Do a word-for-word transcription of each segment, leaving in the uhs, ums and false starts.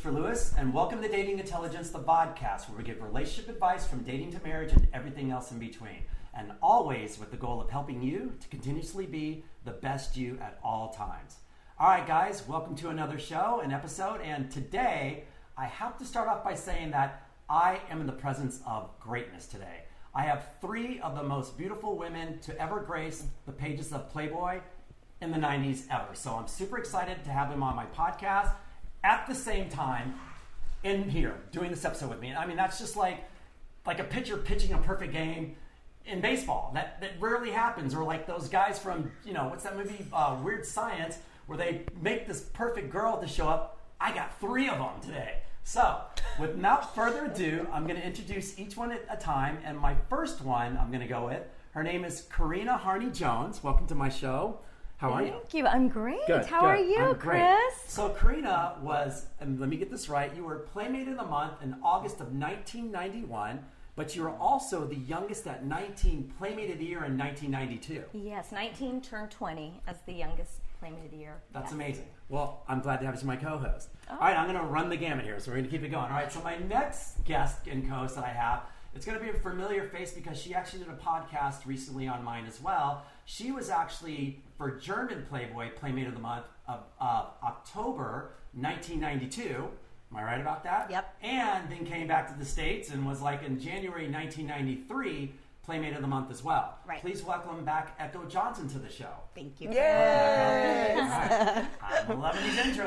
Christopher Lewis, and welcome to Dating Intelligence, the podcast, where we give relationship advice from dating to marriage and everything else in between. And always with the goal of helping you to continuously be the best you at all times. All right, guys, welcome to another show, an episode, and today I have to start off by saying that I am in the presence of greatness today. I have three of the most beautiful women to ever grace the pages of Playboy in the nineties ever. So I'm super excited to have them on my podcast at the same time in here doing this episode with me. I mean, that's just like like a pitcher pitching a perfect game in baseball. That that rarely happens. Or like those guys from, you know, what's that movie, uh, Weird Science, where they make this perfect girl to show up. I got three of them today. So, without further ado, I'm going to introduce each one at a time. And my first one I'm going to go with, her name is Karina Harney Jones. Welcome to my show. How are you? Thank you. I'm great. Good, How good. are you, I'm Chris? great. So Karina was, and let me get this right, you were Playmate of the Month in August of nineteen ninety-one, but you were also the youngest at nineteen Playmate of the Year in nineteen ninety-two. Yes, nineteen turned twenty as the youngest Playmate of the Year. That's yes. amazing. Well, I'm glad to have you as my co-host. Oh. All right, I'm going to run the gamut here, so we're going to keep it going. All right, so my next guest and co-host that I have, it's going to be a familiar face because she actually did a podcast recently on mine as well. She was actually for German Playboy Playmate of the Month of uh, October nineteen ninety-two. Am I right about that? Yep. And then came back to the States and was like in January nineteen ninety-three Playmate of the Month as well. Right. Please welcome back Echo Johnson to the show. Thank you. Yay! Right. I'm loving these intros.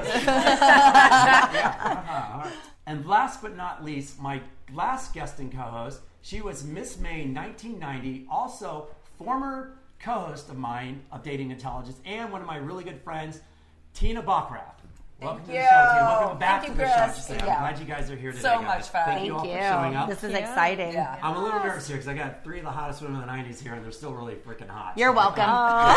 Yeah. Uh-huh. All right. And last but not least, my last guest and co-host, she was Miss May nineteen ninety, also former co-host of mine of Dating Intelligence, and one of my really good friends, Tina Bockrath. Welcome Thank to you. the show, Tina. Welcome back Thank to you, the show. Chris. Just say, I'm Yeah. glad you guys are here today. So guys. much fun. Thank you all Thank for you. showing up. This is Yeah. exciting. Yeah. I'm a little nervous here because I got three of the hottest women in the nineties here, and they're still really freaking hot. You're So- welcome.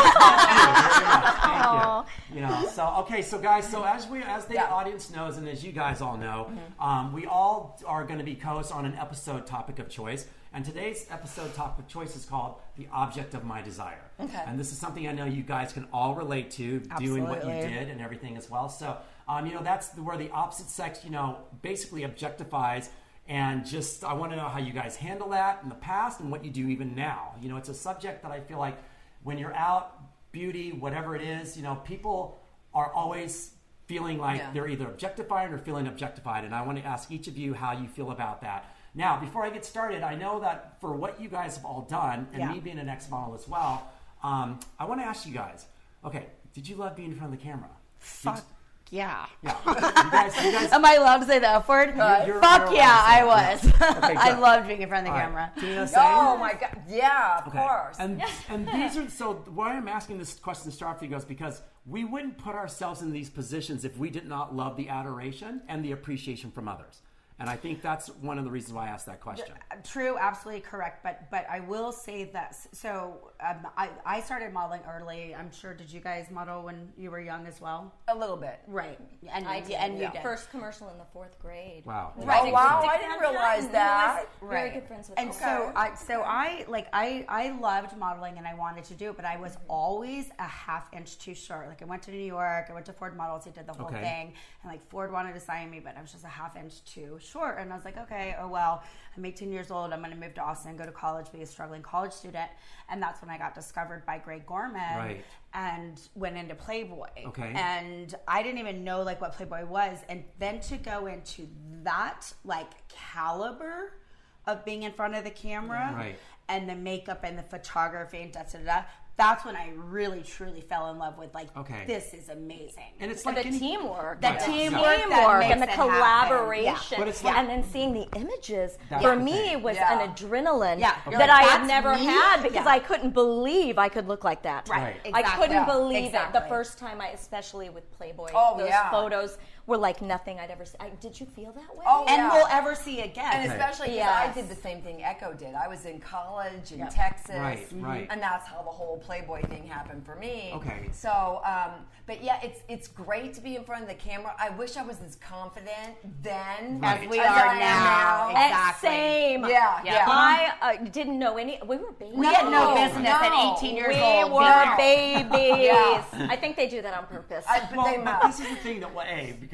Thank you. You know, so okay, so guys, so as we, as the Yeah. audience knows, and as you guys all know, um, we all are going to be co-hosts on an episode topic of choice, and today's episode topic of choice is called "The Object of My Desire." Okay. And this is something I know you guys can all relate to, doing what you Absolutely. did and everything as well. So, um, you know, that's the, where the opposite sex, you know, basically objectifies. And just, I want to know how you guys handle that in the past and what you do even now. You know, it's a subject that I feel like when you're out, beauty, whatever it is, you know, people are always feeling like Yeah. they're either objectified or feeling objectified. And I want to ask each of you how you feel about that. Now, before I get started, I know that for what you guys have all done, and Yeah. me being an ex-model as well, um, I want to ask you guys, okay, did you love being in front of the camera? Fuck yeah. Yeah. You guys, you guys, Am I allowed to say the F word? You're- you're- Fuck you're yeah, I allowed was. to say it. Okay, I good. loved being in front of the All camera. right. Tina, same? Oh my God! Yeah, of Okay. course. And and these are so why I'm asking this question to start for you guys because we wouldn't put ourselves in these positions if we did not love the adoration and the appreciation from others. And I think that's one of the reasons why I asked that question. True, absolutely correct. But but I will say this. So um, I I started modeling early. I'm sure. Did you guys model when you were young as well? a little bit. Right. And I did. and you yeah. did. First commercial in the fourth grade. Wow. Right. Oh wow! Dick I didn't Van realize Patten, that. who was Very Right. good friends with And him. so I so I like I I loved modeling and I wanted to do it, but I was always a half inch too short. Like I went to New York, I went to Ford Models, I did the whole Okay. thing, and like Ford wanted to sign me, but I was just a half inch too short. And I was like, okay, oh well, I'm eighteen years old. I'm going to move to Austin, go to college, be a struggling college student, and that's when I got discovered by Greg Gorman Right. and went into Playboy. Okay. And I didn't even know like what Playboy was, and then to go into that like caliber of being in front of the camera Right. and the makeup and the photography and da da da. That's when I really truly fell in love with like Okay. this is amazing. And it's And like the any- teamwork. The Right. teamwork, Yeah. that teamwork makes and the it happen. collaboration. But it's like- and then seeing the images That's for the me thing. was Yeah. an adrenaline Yeah. You're that like, I had "That's never me?" had because Yeah. I couldn't believe I could look like that. Right. Right. I Exactly. couldn't Yeah. believe it the Exactly. first time I, especially with Playboy, Oh, those yeah. photos were like nothing I'd ever seen. I, did you feel that way? Oh, And yeah. we'll ever see again. And especially because I Yes. did the same thing Echo did. I was in college in Yeah. Texas. Right, right. And that's how the whole Playboy thing happened for me. Okay. So, um, but yeah, it's it's great to be in front of the camera. I wish I was as confident then Right. As we as are I am now. Eh, Exactly. Same. Yeah, yeah. I uh, didn't know any. We were babies. We had no No, business no. at eighteen years We old. were being- babies. Yeah. I think they do that on purpose. I, but Well, they but must. this is the thing that, well, A, because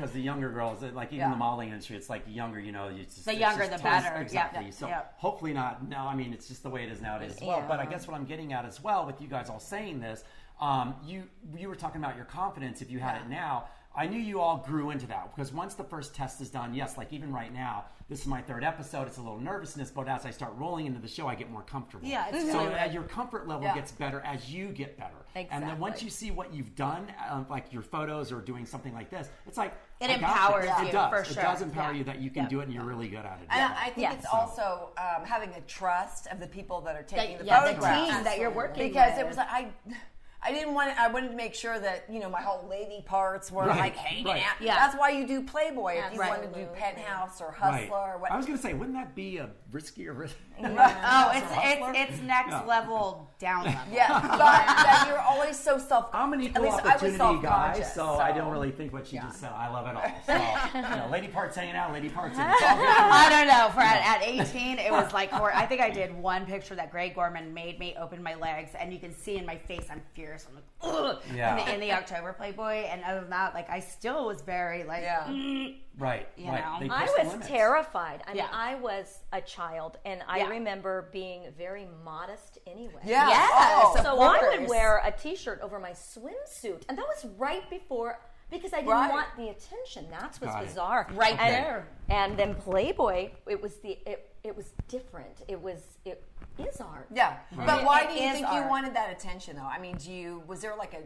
because the younger girls, like even Yeah. the modeling industry, it's like younger, you know, it's just, The it's younger, just the tons- better. Exactly. Yep. So Yep. hopefully not. No, I mean it's just the way it is nowadays as well. Yeah. But I guess what I'm getting at as well with you guys all saying this, um, you you were talking about your confidence if you had Yeah. it now. I knew you all grew into that because once the first test is done, yes, like even right now, this is my third episode. It's a little nervousness, but as I start rolling into the show, I get more comfortable. Yeah, it's so really uh, your comfort level Yeah. gets better as you get better. And then once Exactly. you see what you've done, um, like your photos or doing something like this, it's like It I got empowers this. you, It does. for It sure. does empower Yeah. you that you can Yeah. do it and you're really good at it. And I I think Yeah. it's So- also um, having a trust of the people that are taking That- the yeah, the photographs. team that you're working because with. it was like I. I didn't want. I wanted to make sure that you know my whole lady parts were Right, like hanging right. out. Yeah. That's why you do Playboy if you Right. want to do Penthouse or Right. Hustler or what. I was going to say, wouldn't that be a riskier risk? Oh, it's Hustler? it's it's next Yeah. level down level. Yeah, but that you're always so self. I'm an At equal least I was opportunity guy, self-conscious, so, I don't really think what she just said. I love it all. So, you know, lady parts hanging out, lady parts. And it's all good. I don't know. For at, at eighteen, it was like hor- I think I did one picture that Greg Gorman made me open my legs, and you can see in my face I'm fierce. I'm like, ugh. Yeah. In, the, in the October Playboy, and other than that, like I still was very like, Yeah. mm, Right, You right. know. They I push the was limits. terrified. I mean, Yeah. I was a child, and I Yeah. remember being very modest anyway. Yeah. Yes. Oh, So I would supporters. wear a T-shirt over my swimsuit, and that was right before because I didn't Right. want the attention. That's what's Got it. bizarre. Right and, there. And then Playboy, it was the it, it was different. It was it is art. Yeah, Right. but why It do you is think art. you wanted that attention though? I mean, do you was there like a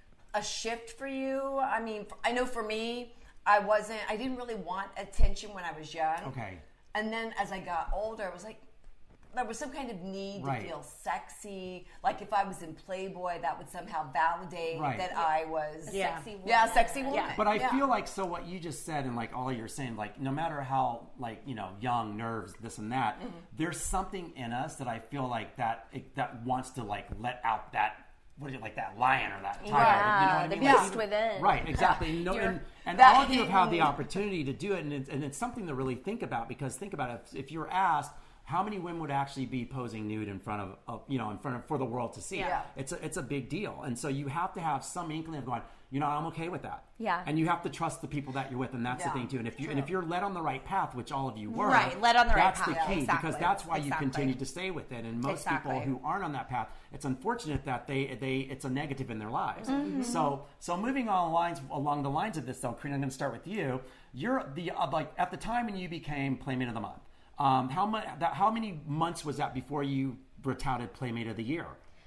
a shift for you? I mean, I know for me, I wasn't. I didn't really want attention when I was young. Okay. And then as I got older, I was like, there was some kind of need Right. to feel sexy. Like if I was in Playboy, that would somehow validate Right. that I was. Yeah. Sexy woman. Yeah, a sexy woman. Yeah. But I Yeah. feel like so what you just said and like all you're saying, like no matter how like you know young nerves this and that, Mm-hmm. there's something in us that I feel like that it, that wants to like let out that what is it like that lion or that tiger? you know what I Yeah, the mean? Like, beast even- within. Right, exactly. And, no, You're- and, and that all of you have had the hidden- opportunity to do it, and it's, and it's something to really think about because think about it. If, if you're asked. How many women would actually be posing nude in front of, of, you know, in front of for the world to see? Yeah. It's a it's a big deal, and so you have to have some inkling of going, you know, I'm okay with that. Yeah. And you have to trust the people that you're with, and that's Yeah. the thing too. And if you True. and if you're led on the right path, which all of you were, Right, led on the right that's path. the key Exactly. because that's why you Exactly. continue to stay with it. And most Exactly. people who aren't on that path, it's unfortunate that they they it's a negative in their lives. Mm-hmm. So so moving on lines along the lines of this, though, Karina, I'm going to start with you. You're the uh, like at the time when you became Playmate of the Month. Um, how much? That, how many months was that before you were touted Playmate of the Year?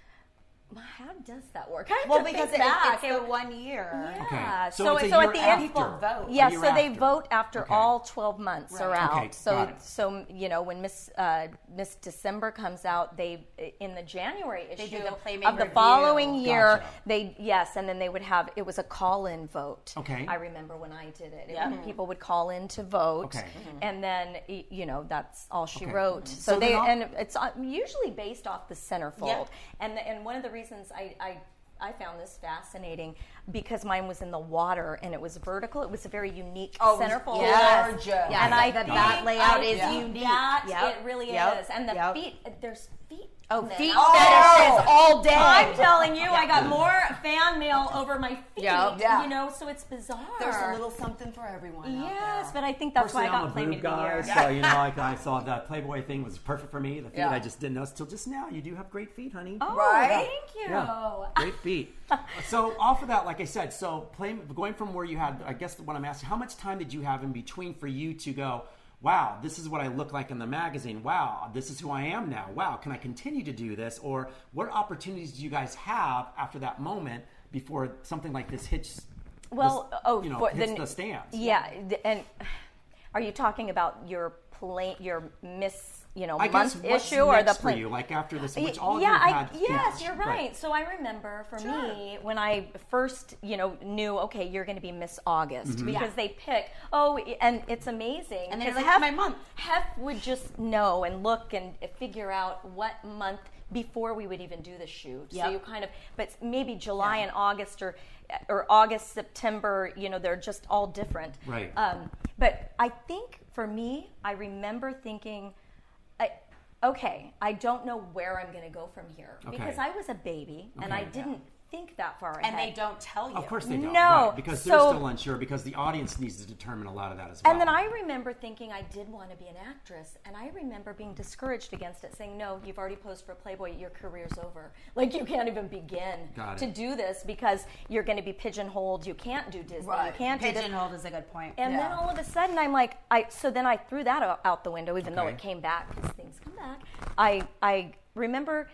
How does that work? I have Well, to because think it, back. it's the one year. Okay. Yeah. So So, it's a so year at the after. end, People vote. yeah. A year So they after. vote after Okay. all twelve months are out. Okay, so got it. so you know when Miss uh, Miss December comes out, they in the January They issue do the Playmate of the review. following year, Gotcha. they yes, and then they would have it was a call-in vote. Okay. I remember when I did it. It- Yeah. People would call in to vote. Okay. And then y- you know that's all she Okay. wrote. So So, then they I'll- and it's uh, usually based off the centerfold. Yeah. And and one of the reasons I, I I found this fascinating because mine was in the water and it was vertical. It was a very unique Oh, it was centerfold. Yes. gorgeous. Yeah, And I that, think that layout I is think unique. That Yep. it really Yep. is. And the Yep. feet, there's feet. Oh, men. feet Oh, fetishes all day. I'm telling you, I got more fan mail over my feet. Yep. Yeah. You know, so it's bizarre. There's a little something for everyone. out Yes, there. but I think that's why I Personally, I'm got a Playmate boob of the guy, Year. so you know, like I saw that Playboy thing was perfect for me. The feet, Yeah. I just didn't know till just now. You do have great feet, honey. Oh, Right? thank you. Yeah, great feet. So off of that, like I said, so play, going from where you had, I guess what I'm asking, how much time did you have in between for you to go, wow, this is what I look like in the magazine. Wow, this is who I am now. Wow, can I continue to do this? Or what opportunities do you guys have after that moment before something like this hits? Well, this, oh, you know, for hits the, the stands. Yeah, th- and are you talking about your play, your Miss, you know, I guess month what's issue or the next for play? you, like after this, Y- which all yeah, of you I, have had. yes, you're right. So I remember for me when I first, you know, knew okay, you're going to be Miss August Mm-hmm. because they pick. Oh, and it's amazing. And they're 'cause like, Hef, my month. Hef would just know and look and figure out what month before we would even do the shoot. Yep. So you kind of, but maybe July and August or or August, September. You know, they're just all different. Right. Um, but I think for me, I remember thinking. I, Okay, I don't know where I'm going to go from here Okay. because I was a baby and Okay. I didn't think that far ahead. And they don't tell you. Of course they don't. No. Right, because So- they're still unsure, because the audience needs to determine a lot of that as well. And then I remember thinking I did want to be an actress, and I remember being discouraged against it, saying, no, you've already posed for Playboy, your career's over. Like, you can't even begin Got to it. do this because you're going to be pigeonholed. You can't do Disney. Right. You can't do this. Pigeonholed is a good point. And then Yeah. all of a sudden, I'm like, I. So then I threw that o- out the window, even though Okay. it came back, because things come back. I I remember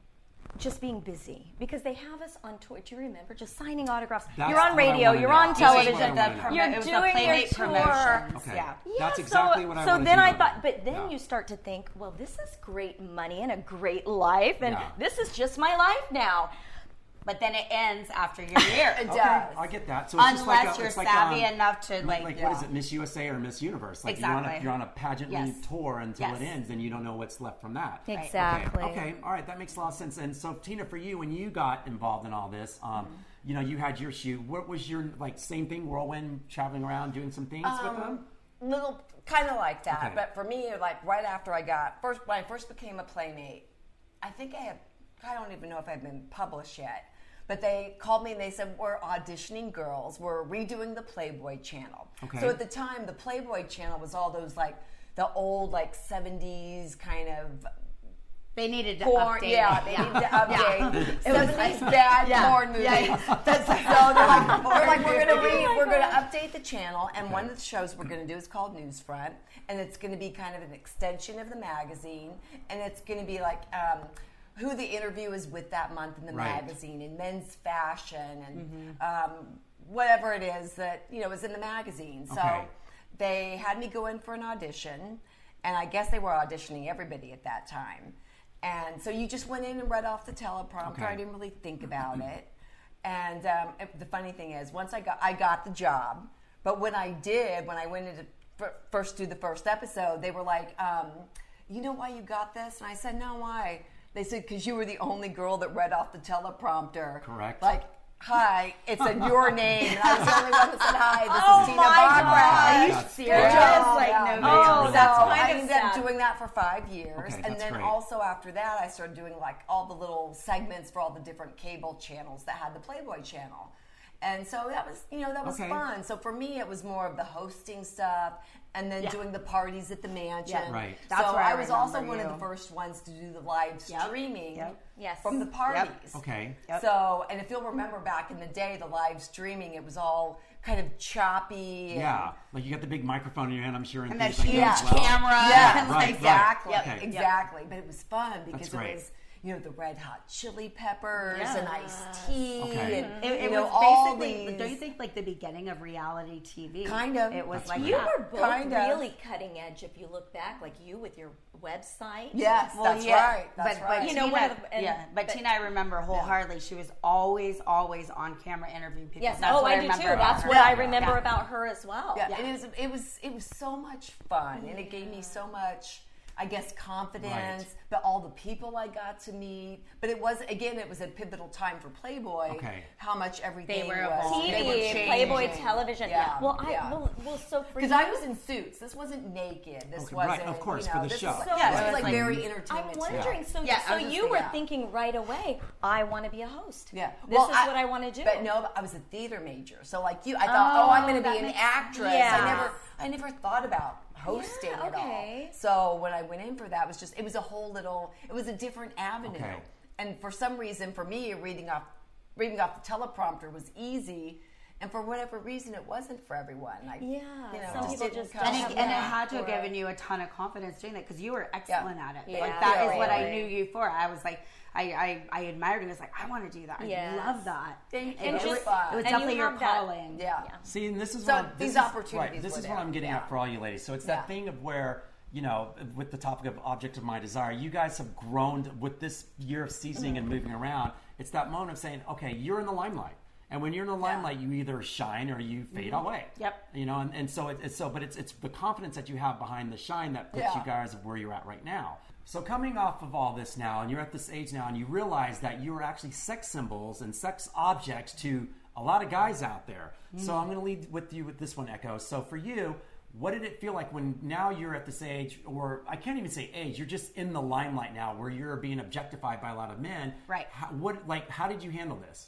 just being busy because they have us on tour. Do you remember just signing autographs? That's you're on what I radio. wanna You're know. on That's You what I television. wanna did the know. promo- You're it was doing the your Playmate tour. promotions. Okay. Yeah. That's so, exactly what I So wanted then to I know. thought, but then Yeah. you start to think, well, this is great money and a great life, and Yeah. this is just my life now. But then it ends after your year. It Okay, does. I get that. So it's just like Unless a, you're it's like, savvy um, enough to, like, like, like yeah. what is it, Miss U S A or Miss Universe? Like you're on a, Exactly. you're on a pageant Yes. tour until Yes. it ends, and you don't know what's left from that. Exactly. Okay. Okay. All right. That makes a lot of sense. And so, Tina, for you, when you got involved in all this, um, you know, you had your shoot. What was your like same thing? Whirlwind, traveling around, doing some things with them. Little, kind of like that. Okay. But for me, like right after I got first, when I first became a Playmate, I think I had, I don't even know if I've been published yet. But they called me and they said, we're auditioning girls. We're redoing the Playboy channel. Okay. So at the time, the Playboy channel was all those like the old like seventies kind of They needed to porn. update Yeah, it. they Yeah. needed to update. It was seventies like- bad yeah, porn movies. yeah, yeah. That's like, so they're like, we're like, we're gonna Oh re, my we're gonna God. update the channel, and one of the shows we're gonna do is called Newsfront, and it's gonna be kind of an extension of the magazine, and it's gonna be like. Um, who the interview is with that month in the Right. magazine, in men's fashion, and Mm-hmm. um, whatever it is that you know is in the magazine. So Okay. they had me go in for an audition, and I guess they were auditioning everybody at that time. And so you just went in and read off the teleprompter. Okay. I didn't really think about it. And um, it- the funny thing is, once I got I got the job, but when I did, when I went into f- first do the first episode, they were like, um, "You know why you got this?" And I said, "No, why?" They said, "Because you were the only girl that read off the teleprompter." Correct. Like, hi, it said your name, and I was the only one that said hi. This Oh is Tina my Bachra. God. Are you That's serious? great. Yeah, Like, yeah. no Oh, way. So that's kind I of ended up sad. doing that for five years, Okay, and that's then great. also after that, I started doing like all the little segments for all the different cable channels that had the Playboy channel, and so that was you know that was Okay. fun. So for me, it was more of the hosting stuff, and then Yeah. doing the parties at the mansion. Yeah. Right. That's so where I I was also remember one of you. the first ones to do the live Yep. streaming Yep. Yes. from the parties. Okay. Yep. So, and if you'll remember back in the day, the live streaming, it was all kind of choppy. And, Yeah. Like you got the big microphone in your hand, I'm sure, and, And that things like huge that as well. camera. Yeah, and right, like, right. exactly, Yep. Okay. exactly. But it was fun because great. it was, you know, the red hot chili peppers Yes. and iced tea, Okay. and It, it you know was all basically, these. don't you think, like the beginning of reality T V? Kind of. It was That's like great. You that. were both Kind of. really cutting edge if you look back, like you with your website. Yes, Well, that's yeah, right. That's but, right. But You know, Tina, one of the- and- yeah, but, but- Tina, I remember wholeheartedly. She was always, always on camera interviewing people. Yes. That's oh, what I, I do remember too. about That's her. what I Yeah. remember Yeah. about her as well. Yeah, Yeah. it was. It was. It was so much fun, and it gave me so much. I guess confidence, Right. but all the people I got to meet. But it was again, it was a pivotal time for Playboy. Okay. How much everything were was. evolving. They were T V, changing. Playboy television. Yeah. Well, I yeah. well, well so for Because you, I was in suits. This wasn't naked. This Okay, wasn't. right, of course, you for know, the this show. Was, So- yeah, Yeah, this it was was like like- very I'm entertainment. wondering. So, Yeah, I so was just you saying, were yeah. thinking right away, I want to be a host. Yeah, This well, is I- what I want to do. But no, I was a theater major, so like you, I thought, oh, Oh, I'm going to that be an makes- actress. yeah. I never, I never thought about hosting Yeah, at all. okay. So when I went in for that, it was just, it was a whole little, it was a different avenue. Okay. And for some reason, for me, reading off, reading off the teleprompter was easy. And for whatever reason, it wasn't for everyone. I, Yeah, you know, some just people didn't just come don't And have it, from and it that had to have for it. given you a ton of confidence doing that because you were excellent at it. Yeah, like that is what I really. knew you for. I was like, I, I, I admired it. And it's like, I want to do that. I Yes. love that. Thank And you. it, It was was, fun. it was And you definitely your have that- calling. Yeah. Yeah. See, and this is So what this these is, opportunities Right, this were is what there. I'm getting Yeah. at for all you ladies. So it's Yeah. that thing of where, you know, with the topic of object of my desire, you guys have grown with this year of seasoning and moving around. It's that moment of saying, okay, you're in the limelight. And when you're in the limelight, you either shine or you fade away. Yep. You know, and, and so it, it's so, but it's it's the confidence that you have behind the shine that puts Yeah. you guys of where you're at right now. So coming off of all this now, and you're at this age now, and you realize that you are actually sex symbols and sex objects to a lot of guys out there. So I'm going to lead with you with this one, Echo. So for you, what did it feel like when now you're at this age, or I can't even say age, you're just in the limelight now, where you're being objectified by a lot of men. Right. How, what like how did you handle this?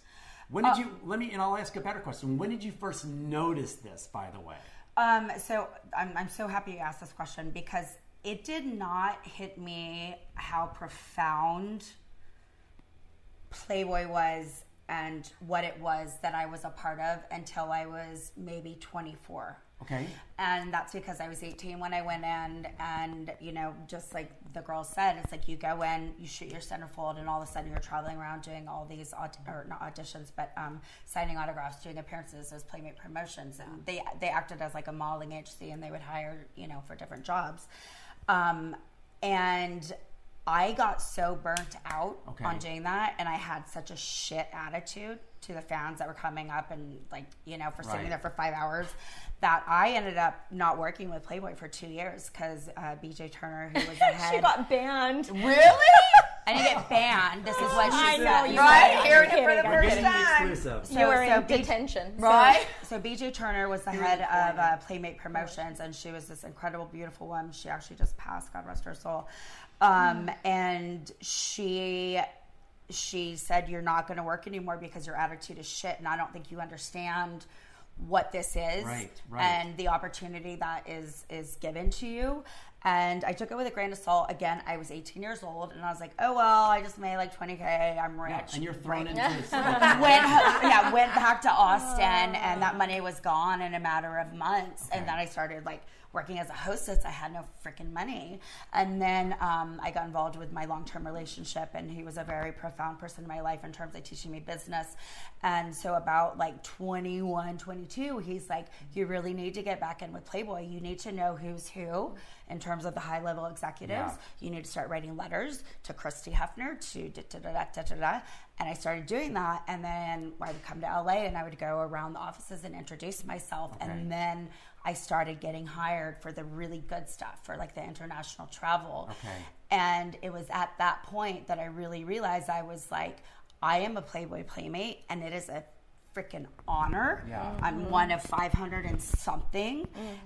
When did you, let me, and I'll ask a better question. When did you first notice this, by the way? Um, so I'm, I'm so happy you asked this question because it did not hit me how profound Playboy was and what it was that I was a part of until I was maybe twenty-four. Okay. And that's because I was eighteen when I went in, and, you know, just like the girl said, it's like you go in, you shoot your centerfold, and all of a sudden you're traveling around doing all these, aud- or not auditions, but um, signing autographs, doing appearances as Playmate Promotions. And they they acted as like a modeling agency, and they would hire, you know, for different jobs. Um, and I got so burnt out okay. on doing that, and I had such a shit attitude to the fans that were coming up and, like, you know, for sitting right. there for five hours that I ended up not working with Playboy for two years because uh, B J Turner, who was the head... She got banned. Really? I didn't get banned. This is what she I said. know, you Right? said. Hearing I'm it for the kidding, I'm first kidding. time. Exclusive. So- You were in so B- detention. so- Right? So B J Turner was the head of uh, Playmate Promotions, and she was this incredible, beautiful woman. She actually just passed, God rest her soul. Um, Mm. And she she said, "You're not going to work anymore because your attitude is shit, and I don't think you understand what this is Right, right. and the opportunity that is is given to you." And I took it with a grain of salt. Again, I was eighteen years old, and I was like, "Oh well, I just made like twenty K. I'm rich." Yeah, and you're thrown Right. into this. went yeah went back to Austin, and that money was gone in a matter of months. Okay. And then I started like working as a hostess. I had no freaking money, and then um, I got involved with my long-term relationship, and he was a very profound person in my life in terms of teaching me business. And so about like twenty-one, twenty-two, he's like, "You really need to get back in with Playboy. You need to know who's who in terms of the high-level executives. Yeah. You need to start writing letters to Christy Hefner, to da da da da da da da." And I started doing that, and then I would come to L A and I would go around the offices and introduce myself, Okay. and then I started getting hired for the really good stuff, for like the international travel. Okay. And it was at that point that I really realized I was like, I am a Playboy Playmate, and it is a freaking honor. Yeah. I'm one of five hundred and something.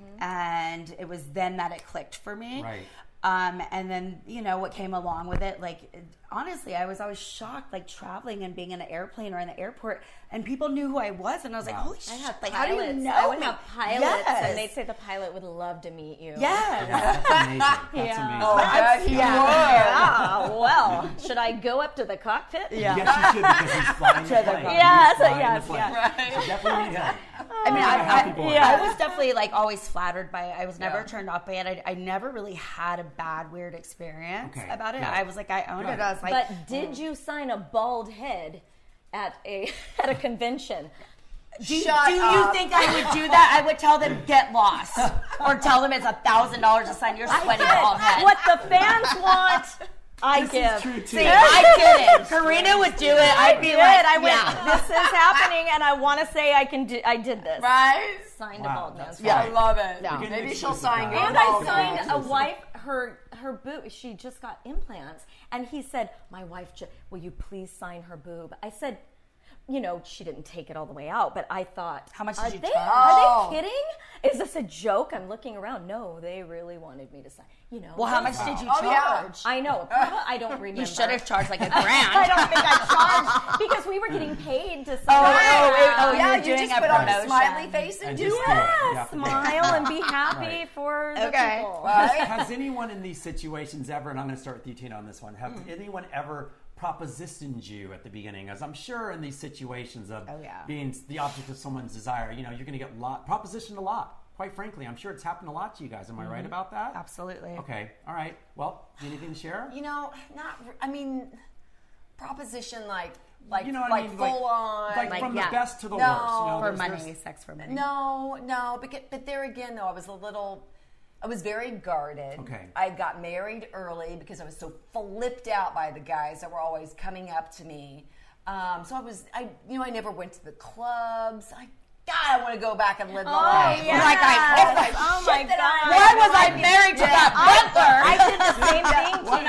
And it was then that it clicked for me. Right. Um, and then, you know, what came along with it, like, it, honestly, I was always shocked, like, traveling and being in an airplane or in the airport, and people knew who I was, and I was like, Wow. holy I shit, had like, pilots. how do you know I would me? have pilots, Yes. and they'd say the pilot would love to meet you. Yes. Yeah, that's amazing. That's Yeah. amazing. Oh, I bet he Yeah. would. Ah, well, should I go up to the cockpit? Yeah. Yes, you should, because he's flying the To the plane. right. Yes, He's flying yes, the plane. yes. So definitely need help. I mean, You're I, a happy I, boy. I was definitely like always flattered by it. I was never Yeah. turned off by it. I, I never really had a bad, weird experience Okay, about it. good. I was like, I owned Good. it. I was like, But did you sign a bald head at a at a convention? do, Shut do you up. think I would do that? I would tell them, get lost. Or tell them it's a thousand dollars to sign your sweaty bald head. What the fans want, I This give. is true, too. See, I didn't. Karina would do it. I'd be did. like, I went, yeah. this is happening, and I want to say I can do. I did this. Right? Signed Wow, a bald that's man's Yeah, I Right. love it. Yeah. You're getting Maybe she'll exclusive sign now. your And I bald signed head. a wife, her her boob. She just got implants, and he said, "My wife, ju- will you please sign her boob?" I said, "You know, she didn't take it all the way out, but I thought, How much are did you they, charge? Are they kidding? Is this a joke?" I'm looking around. No, they really wanted me to sign. You know. Well, how much did you Oh, yeah. charge? I know. Probably, I don't remember. You should have charged like a I grand. don't think I charged because we were getting paid to sign. Oh, oh, oh, oh, yeah, you're you doing just a put on a promotion. smiley face and, And do just it. do it. Yeah. Smile and be happy Right. for the Okay. people. Right? Has anyone in these situations ever, and I'm going to start with you, Tina, on this one, have Mm. anyone ever propositioned you at the beginning? As I'm sure in these situations of Oh, yeah. being the object of someone's desire, you know, you're going to get lot propositioned a lot. Quite frankly, I'm sure it's happened a lot to you guys. Am I right about that? Absolutely. Okay. All right. Well, anything to share? You know, not. r- I mean, proposition like like You know what like I mean? full Like- on. Like, Like, from yeah. the best to the No. worst. You know, For there's- money, there's- sex for money. No, no, because, but there again, though, I was a little, I was very guarded. Okay. I got married early because I was so flipped out by the guys that were always coming up to me. Um, so I was, I, you know, I never went to the clubs. I, God, I want to go back and live the life. yeah. Like I, Oh my shit that God. I- why was I married to that butler? I did the same thing, Tina. I felt like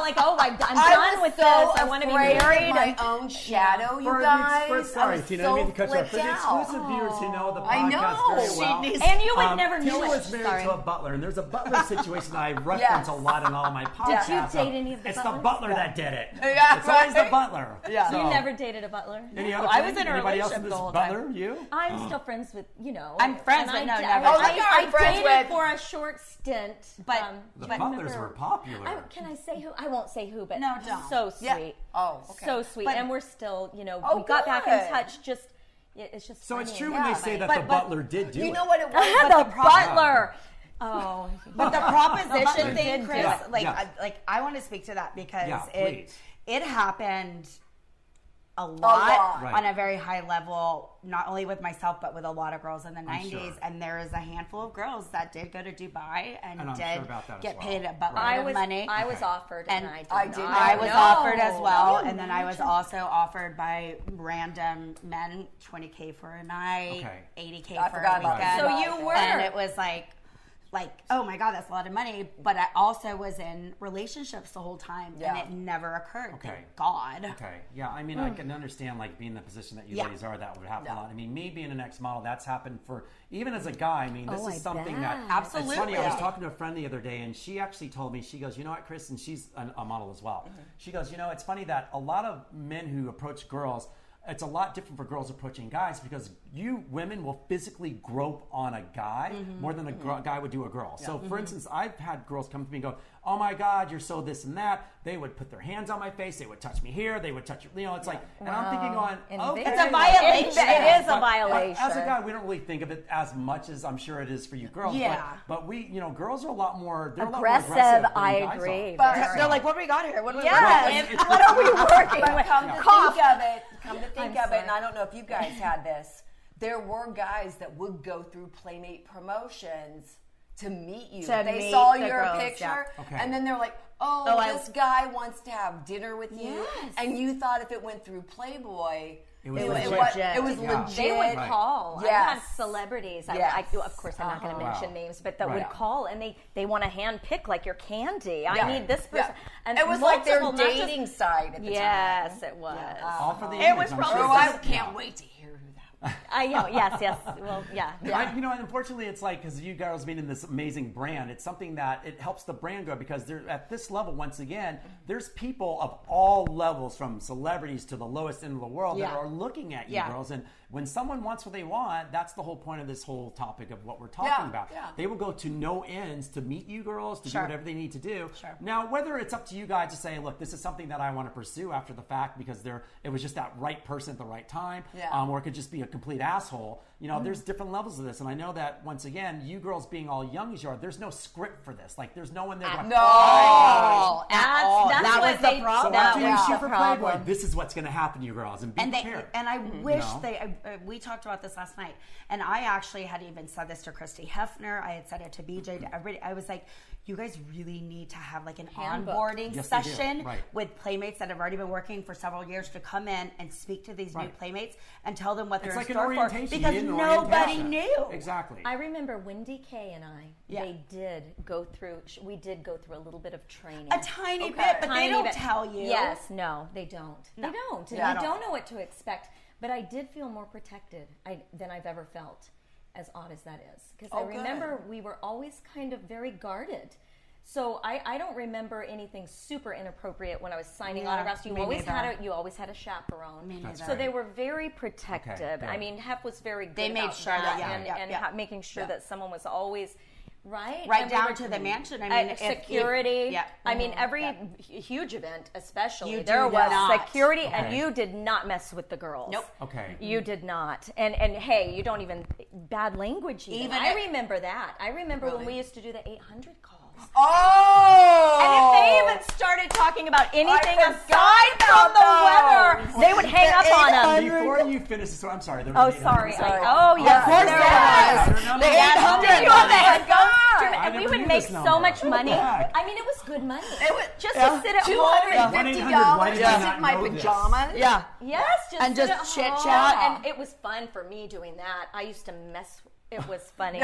like, oh, I'm, I'm I done was with so this. I want to be afraid of married. my and- own shadow, you For guys. the, for, sorry, I was Tina, so I mean to cut you off. For the flipped out. exclusive viewers who know the I podcast know. very She well. needs- And you would um, never Tina know was it. married Sorry. to a butler, and there's a butler situation I reference Yes. a lot in all my podcasts. Did you date any of the It's butlers? the butler that did it. Yeah, it's always the right. butler. Yeah. So, You never dated a butler? Any other I was thing? in a Anybody else relationship in this the whole time. butler? You? I'm still friends with, you know. I'm friends, and but I no, d- never. I, Oh, like you're I, I friends dated with- for a short stint. But- um, The do you butlers remember- were popular. I, can I say who? I won't say who, but No, don't. so Yeah. sweet. Oh, okay. So sweet. But- and we're still, you know, Oh, we got back in good. touch. Just, it- it's just so it's funny. true when Yeah, they say that but- the but- butler did do You it. know what it was? the, But the problem- butler. Oh, But the butler proposition did thing, do Chris, it. like, Yeah. I, like I want to speak to that because Yeah, it please. it happened a lot, lot. Right. on a very high level, not only with myself but with a lot of girls in the I'm nineties. sure. And there is a handful of girls that did go to Dubai and, And I'm did sure about that as get well. paid a buttload Right. I of was, money. I was Okay. offered, and, And I did I not. did not. I was No. offered as well, Can you and then I was imagine? also offered by random men twenty K for a night, Okay. eighty K I for forgot a about weekend. that. So you were. And it was like, like, oh my God, that's a lot of money. But I also was in relationships the whole time, Yeah. and it never occurred. Okay. Thank God. Okay. Yeah, I mean, I can understand like being in the position that you Yeah. ladies are. That would happen Yeah. a lot. I mean, me being an ex-model, that's happened for even as a guy. I mean, this Oh, is I something bet. that Absolutely. It's funny. I was Yeah. talking to a friend the other day, and she actually told me, she goes, you know what, Chris, and she's a, a model as well. Mm-hmm. She goes, you know, it's funny that a lot of men who approach girls. It's a lot different for girls approaching guys because you women will physically grope on a guy Mm-hmm. more than a gr- guy would do a girl. So, for instance, I've had girls come to me and go, "Oh my God, you're so this and that." They would put their hands on my face. They would touch me here. They would touch, you know. It's like, and I'm thinking, on, okay, It's a violation. It, it is a but- violation. but as a guy, we don't really think of it as much as I'm sure it is for you girls. Yeah. But, but we, you know, girls are a lot more they're Aggressive, A lot more aggressive than I guys agree. are. But- Very. They're like, what do we got here? What do we Yes. It's- What are we working But with? come to Cough. think of it, come to think I'm of it, sorry. and I don't know if you guys had this. There were guys that would go through Playmate promotions to meet you. To they meet saw the your girls, picture, yeah. Okay. and then they're like, "Oh, Oh, I- this guy wants to have dinner with you," Yes. and you thought if it went through Playboy, It was it, legit. was, it was Yeah. legit. They would Right. call. I Yes. had celebrities. I, Yes. I, of course, I'm not going to Uh-huh. mention Wow. names, but that Right. would call and they, they want to hand pick like your candy. Yeah. I need this Yeah. person. And it was like their multiple, not just- dating site at the Yes, time. it was. All for the It image, was I'm probably- sure. Oh, I Yeah. can't wait to hear who that was. I know. Yes, yes. Well, yeah. I, you know, and unfortunately, it's like because you girls being in this amazing brand, it's something that it helps the brand grow because they're at this level. Once again, there's people of all levels, from celebrities to the lowest end of the world, that Yeah. are looking at you Yeah. girls. And when someone wants what they want, that's the whole point of this whole topic of what we're talking Yeah, about. yeah. They will go to no ends to meet you girls, to Sure. do whatever they need to do. Sure. Now, whether it's up to you guys to say, look, this is something that I want to pursue after the fact because they're it was just that right person at the right time, Yeah. um, or it could just be a complete asshole. You know, there's different levels of this, and I know that once again, you girls being all young as you are, there's no script for this. Like, there's no one there. Going, No. Oh, at That's- all. that's that what was they- the problem. So That after you was shoot the for problem. Playboy, this is what's going to happen to you girls, and be and they prepared. and I wish know? they. Uh, we talked about this last night, and I actually had even said this to Christy Hefner. I had said it to B J. To everybody. I was like, you guys really need to have like an Handbook. onboarding Yes, they do. session Right. with playmates that have already been working for several years to come in and speak to these new Right. playmates and tell them what It's they're like in an store for orientation. because You need an nobody orientation. knew. Exactly. I remember Wendy Kay and I. Yeah. They did go through. sh- We did go through a little bit of training. A tiny Okay. bit, but Tiny they don't bit. tell you. Yes, no, they don't. No. They don't. And Yeah, I you don't. don't know what to expect. But I did feel more protected I, than I've ever felt, as odd as that is. Because Oh, I remember good. we were always kind of very guarded. So I, I don't remember anything super inappropriate when I was signing Yeah, autographs. You me always neither. had a you always had a chaperone. Me That's neither. So they were very protective. good. I mean, Hef was very good They made about sure that- yeah, and, yeah, and yeah. ha- making sure that someone was always right, Right And we down were- to the mansion. I uh, mean, if- if- security. yeah. I mean, Mhm. every Yeah. hu- huge event, especially You there do was not. security, and Okay. you did not mess with the girls. Nope. Okay. You did not. And and hey, you don't even bad language. Even, Even I if- remember that. I remember when Really? we used to do the eight hundred calls. Oh! And if they even started talking about anything I aside forgot from the about weather, those. they would hang up on them. Before you finish this, I'm sorry. There was Oh, an eight hundred. sorry. Sorry. I, oh, yes. Of course there there was. was. I don't The know. eight hundred. Did you have the Oh my head God. And I we never would knew make this so number. much What the money. heck? I mean, it was good money. It was just yeah. to sit at two home. hundred fifty dollars Why did to I sit not in my know this? pajamas. Yeah. Yes, just And sit just at chit home. chat. And it was fun for me doing that. I used to mess It was funny.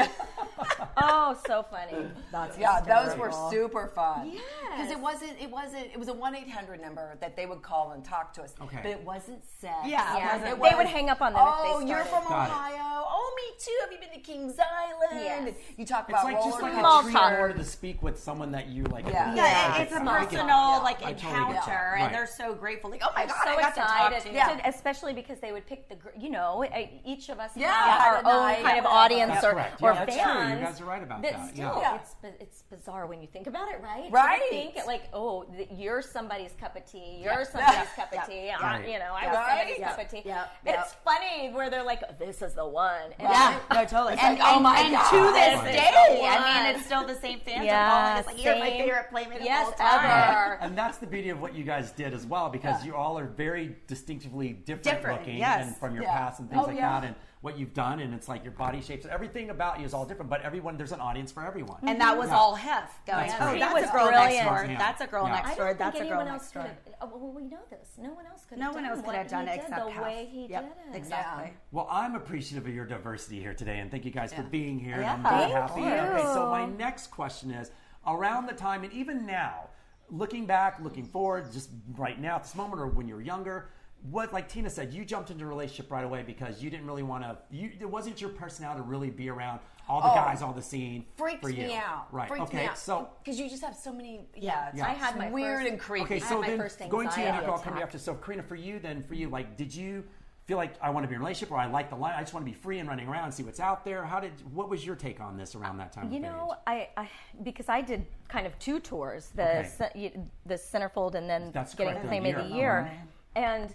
Oh, so funny. That's yeah, hysterical. those were super fun. Yes. Because it wasn't, it wasn't, it was a one eight hundred number that they would call and talk to us. Okay. But it wasn't sex. Yeah, Yeah, It they was, would hang up on them oh, if they you're started. from Got it. Ohio. Oh, me too. Have you been to Kings Island? Yes. And you talk It's about like roller just like Small a treat talk. in order to speak with someone that you like. Yeah. Yeah, Yeah, it's a it's not- personal Yeah. like I totally encounter, get that. and Right. they're so grateful. Like, oh my I'm god, so I got excited, to talk to Yeah. to- especially because they would pick the, gr- you know, I- each of us Yeah, have had our a own night, kind of yeah. audience That's or, correct. or Yeah, that's fans. true. You guys are right about but that. Still, Yeah. it's bi- it's bizarre when you think about it, right? Right. You think like, oh, th- you're somebody's cup of tea. You're Yeah. somebody's Yeah. cup of Yeah. tea. I- Right. You know, I Yeah. was somebody's Right. cup of tea. Yeah. It's Yeah. funny where they're like, oh, this is the one. And Yeah, no, totally. It's and like, oh and- my and God. to this This is day, the I one. mean, it's still the same fans Yeah, are calling us like, you're my same. favorite playmate Yes, of all time. ever. And that's the beauty of what you guys did as well, because you all are very distinctively different, Different, looking, yes. and from your Yeah. past and things Oh, like yeah. that, and what you've done, and it's like your body shapes, everything about you is all different. But everyone, there's an audience for everyone. And that was Yeah. all Hef going, That's oh, great. that's He a was girl brilliant. next door. Yeah. That's a girl Yeah. next I door. don't That's think a girl anyone else next could door. have. Oh, well, we know this. No one else could No have one done else could what have done he it did except the Hef. way he Yep, did it. exactly. Well, I'm appreciative of your diversity here today, and thank you guys for Yeah. being here. Yeah. And I'm very Thank happy. you. Okay, so my next question is: around the time, and even now, looking back, looking forward, just right now at this moment, or when you were younger, what, like Tina said, you jumped into a relationship right away because you didn't really want to. You, it wasn't your personality to really be around all the Oh. guys on the scene. Freaks for you. me out. Right. Freaks okay. me out. So. because you just have so many. Yeah, it's Yeah. I had my weird first, and creepy. Okay, I had so my then first going to you, anxiety Nicole, I'll come to you attack. after. So, Karina, for you, then for you, like, did you feel like I want to be in a relationship, or I like the line? I just want to be free and running around and see what's out there. How did? What was your take on this around that time? You of know, age? I, I because I did kind of two tours, the Okay. ce- y- the Centerfold and then That's getting correct, the Playmate of the year. Year, Oh, and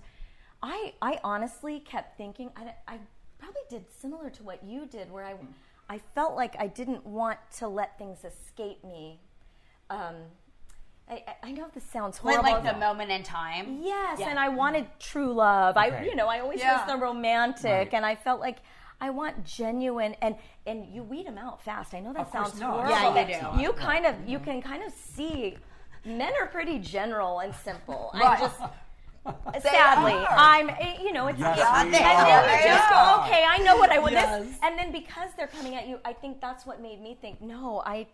I I honestly kept thinking I, I probably did similar to what you did, where I I felt like I didn't want to let things escape me. Um, I, I- I know this sounds Like, horrible. like the moment in time. Yes, Yeah. and I wanted true love. I, Okay. you know, I always Yeah. was the romantic, Right. and I felt like I want genuine. And and you weed them out fast. I know that Of course sounds not. horrible. Yeah, you but do. You Right. kind of you can kind of see men are pretty general and simple. Right. I'm just. Sadly, are. I'm. eh, You know, it's. Yes, it's- we and are. then you just go, Yeah. okay, I know what I want. Yes. This, and then because they're coming at you, I think that's what made me think, no, I.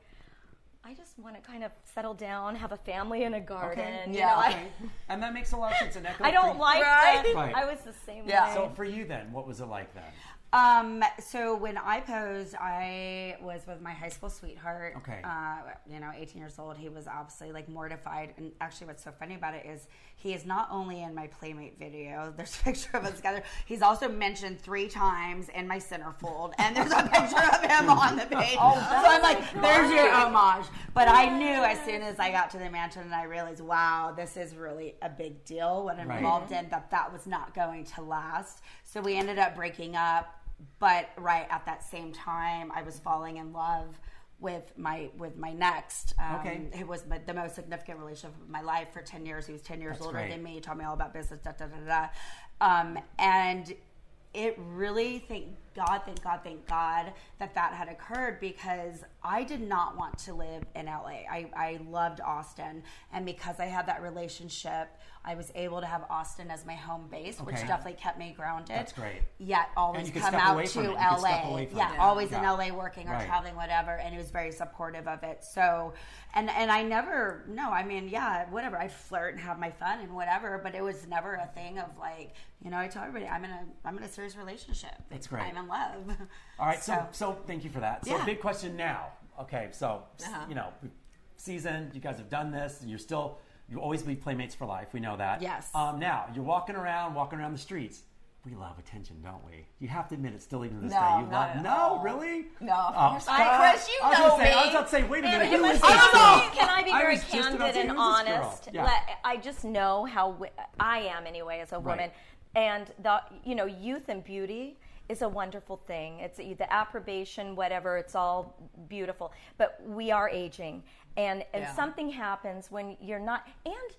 I just want to kind of settle down, have a family and a garden. Okay. You Yeah. know, I- Okay. And that makes a lot of sense. And Echo, I for don't you- like Right? that. Right. I was the same Yeah. way. So for you then, what was it like then? Um, so when I posed, I was with my high school sweetheart. Okay. Uh, you know, eighteen years old. He was obviously like mortified. And actually, what's so funny about it is he is not only in my Playmate video. There's a picture of us together. He's also mentioned three times in my centerfold, and there's a picture of him on the page. Oh, so I'm like, there's your homage. But I knew as soon as I got to the mansion and I realized, wow, this is really a big deal. What I'm Right. involved in, that that was not going to last. So we ended up breaking up. But right at that same time, I was falling in love with my with my next. Um, Okay. It was my, the most significant relationship of my life for ten years. He was ten years That's older great. than me. He taught me all about business. Da da da da. Um, and it really, thank God, thank God, thank God that that had occurred, because I did not want to live in L A. I, I loved Austin, and because I had that relationship, I was able to have Austin as my home base, which Okay. definitely kept me grounded. That's great. Yet always And you could come step out away from to it. You could L step away A. from Yeah, it. always in Yeah. L A working or Right. traveling, whatever. And he was very supportive of it. So, and and I never, no, I mean, yeah, whatever. I flirt and have my fun and whatever, but it was never a thing of like, you know, I tell everybody I'm in a I'm in a serious relationship. That's great. I'm in love. All right, so So- so thank you for that. So Yeah. big question now. Okay, so Uh-huh. you know, season, you guys have done this, and you're still you always be playmates for life. We know that. Yes. Um, now you're walking around, walking around the streets. We love attention, don't we? You have to admit it. Still, even to this No, day, you not love. at No, all. really? No, of Oh, course stop. not. Chris, you I was know gonna say, I was me. about to say, wait a minute. And Who it is was this just- girl? Can I be I very was just about to candid say, and who's this girl? honest? Yeah. Let- I just know how wi- I am anyway as a woman, Right. and the you know youth and beauty is a wonderful thing. It's the approbation, whatever. It's all beautiful, but we are aging, and and Yeah. something happens when you're not and.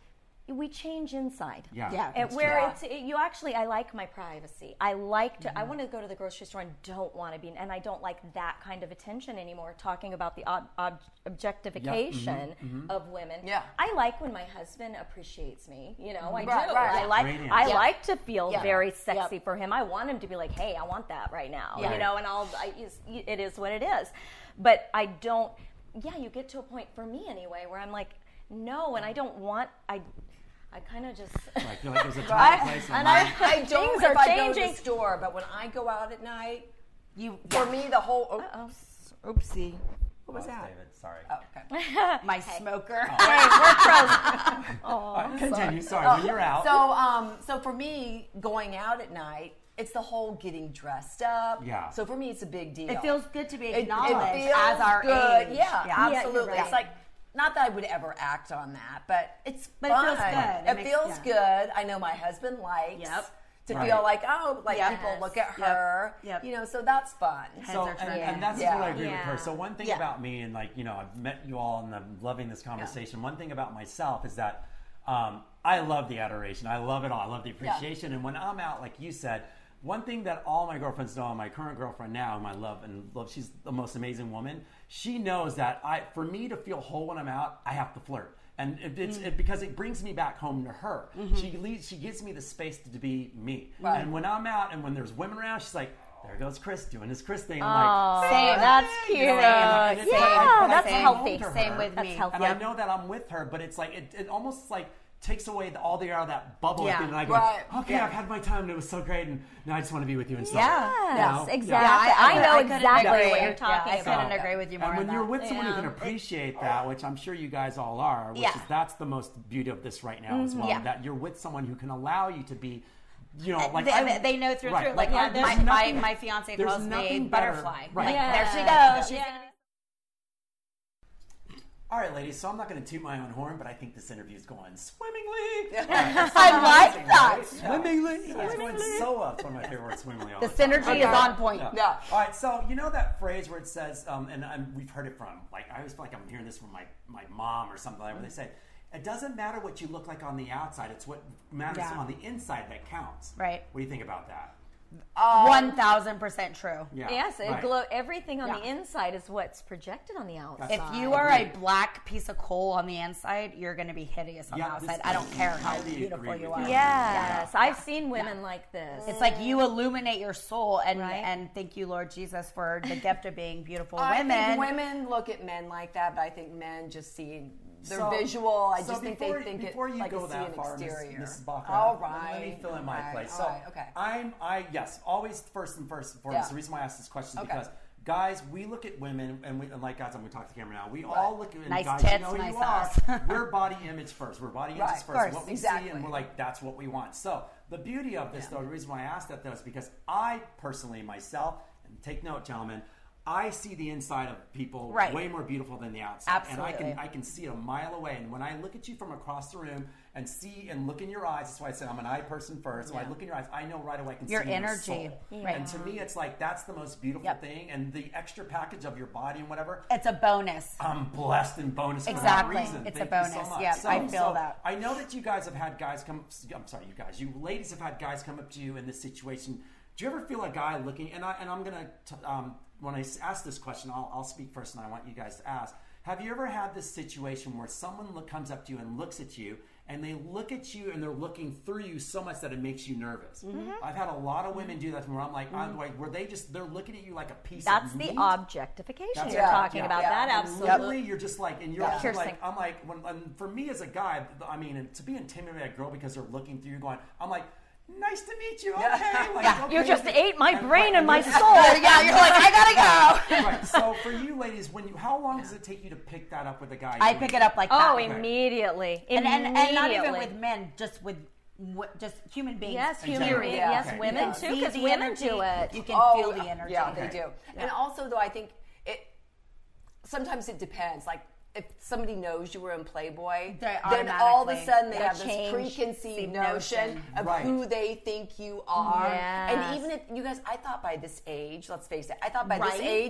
we change inside. Yeah. Yeah. And that's where true. it's it, you actually, I like my privacy. I like to. I Mm-hmm. want to go to the grocery store and don't want to be, and I don't like that kind of attention anymore. Talking about the ob, ob, objectification Mm-hmm. of women. Yeah. I like when my husband appreciates me. You know, I Right, do. right. I Yeah. like. Radiant. I Yeah. like to feel Yeah. very sexy Yep. for him. I want him to be like, hey, I want that right now. Yeah. You know, and I'll. I, it is what it is. But I don't. Yeah, you get to a point for me anyway where I'm like, no, and I don't want. I. I kind of just. I feel like there's a time I- and place. in and life. I- I don't Things if are I go to changing. the store, but when I go out at night, You, for me, the whole. Oh, Uh-oh. oopsie. What was Oh, that? David, sorry. Oh, okay. my smoker. Hey, we're pros. All right, continue. Sorry, when you're out. So, um, so for me, going out at night, it's the whole getting dressed up. Yeah. So for me, it's a big deal. It feels good to be It- it acknowledged feels as our good. age. Yeah, Yeah, you're absolutely. right. It's like not that I would ever act on that, but it's But it fun. feels good. It It, makes- feels yeah. good. I know my husband likes Yep. to Right. feel like oh, like Yes. people look at Yep. her. Yep. You know, so that's fun. So, are and, turned. and that's Yeah. what I agree with her. Yeah. So one thing Yeah. about me, and like you know, I've met you all, and I'm loving this conversation. One thing about myself is that um, I love the adoration. I love it all. I love the appreciation. And when I'm out, like you said, one thing that all my girlfriends know, and my current girlfriend now, whom I love and love, she's the most amazing woman. She knows that I, for me to feel whole when I'm out, I have to flirt. And it, it's it, because it brings me back home to her. She leads, she gives me the space to, to be me. Right. And when I'm out and when there's women around, she's like, there goes Chris doing his Chris thing. I'm like, Same. That's You cute. know, and- and it's like, I- Yeah, and I that's come healthy. home to Same her, with That's me. healthy. and I know that I'm with her, but it's like it, it almost like takes away the, all the air of that bubble. Yeah. At the end, and I go, Right. okay, Yeah. I've had my time and it was so great, and now I just want to be with you and stuff. Yeah. You Yes, know? exactly. Yeah. Yeah, I, know couldn't exactly agree. what you're Yeah, talking I about. couldn't agree with you more. And when on you're that. with someone who Yeah. can appreciate that, which I'm sure you guys all are, which Yeah. is that's the most beauty of this right now as well. Yeah. That you're with someone who can allow you to be, you know, like they, I, they know through right, through. Like, I- yeah, there's my, nothing- my my fiance there's calls me nothing better- butterfly. right. Like, Yeah. there she Yeah. goes. She's Yeah. gonna be All right, ladies. So I'm not going to toot my own horn, but I think this interview is going swimmingly. I like that. Right? Swimmingly. It's going so well. It's one of my favorite words, swimmingly. all The time. synergy is on point. Yeah. Yeah. All right. So you know that phrase where it says, um, and I'm, we've heard it from, like I always feel like I'm hearing this from my, my mom or something like that, where they say, it doesn't matter what you look like on the outside. It's what matters Yeah. on the inside that counts. Right. What do you think about that? One thousand percent true. Yeah. Yes, it Right. glow. Everything on the Yeah. inside is what's projected on the outside. If you are a black piece of coal on the inside, you're going to be hideous on Yeah, the outside. this- I don't care how highly beautiful agree you with are. you. Yes, I've seen women like this. It's like you illuminate your soul, and Right. and thank you, Lord Jesus, for the gift of being beautiful I women. think women look at men like that, but I think men just see their So- visual. I so just think before- they think before it you like go a see that an far, Miss- exterior. Missus Baca, All let right. me fill in my all right, place. all So right, okay. I'm, I yes, always first and first and foremost. Yeah. The reason why I ask this question is Okay. because guys, we look at women, and, we, and like guys, I'm going to talk to the camera now. We all look at Nice guys. tits, you know who nice you are. ass. We're body image first. We're body Right, images of first. course, What we exactly. see, and we're like, that's what we want. So the beauty of this, though, the reason why I asked that though is because I personally myself, and take note, gentlemen. I see the inside of people Right. way more beautiful than the outside, and I Absolutely. can I can see it a mile away. And when I look at you from across the room and see and look in your eyes, that's why I said I'm an eye person first. When I look in your eyes, I know right away I can Your see energy. your soul. Right. And to me, it's like that's the most beautiful Yep. thing. And the extra package of your body and whatever, It's a bonus. I'm blessed and bonus for Exactly. that reason. It's Thank a you so bonus. much. Yeah, So- I feel so that. I know that you guys have had guys come. I'm sorry, you guys. You ladies have had guys come up to you in this situation. Do you ever feel a guy looking? And I and I'm gonna t- um, when I s- ask this question, I'll, I'll speak first, and I want you guys to ask. Have you ever had this situation where someone look, comes up to you and looks at you, and they look at you and they're looking through you so much that it makes you nervous? Mm-hmm. I've had a lot of women do that where I'm like, I'm like, where they just they're looking at you like a piece That's of the meat. objectification That's you're right. talking Yeah. about. Yeah. That And And absolutely. literally, you're just like, and you're Yeah. just Piercing. like, I'm like, when, and for me as a guy, I mean, and to be intimidated by a girl because they're looking through you, going, I'm like, nice to meet you. Okay, like, Yeah. okay. You just ate my And- brain right, and my you're- soul. Yeah, you're like, I gotta go. Right. So for you ladies, when you, how long does it take you to pick that up with a guy? I pick it up like that. Oh, immediately. and, and and not even Immediately. with men, just with w- just human beings. Yes, human general. beings. Yeah. Yes, Okay. women Yeah. too, See because the women energy, do it. You can Oh, feel yeah. the energy. Yeah, they Okay. do. And also, though, I think it sometimes it depends. Like if somebody knows you were in Playboy, They then all of a automatically- sudden they They have this change preconceived the notion notion. of Right. who they think you are. Yes. And even if you guys, I thought by this age, let's face it, I thought by Right. this age.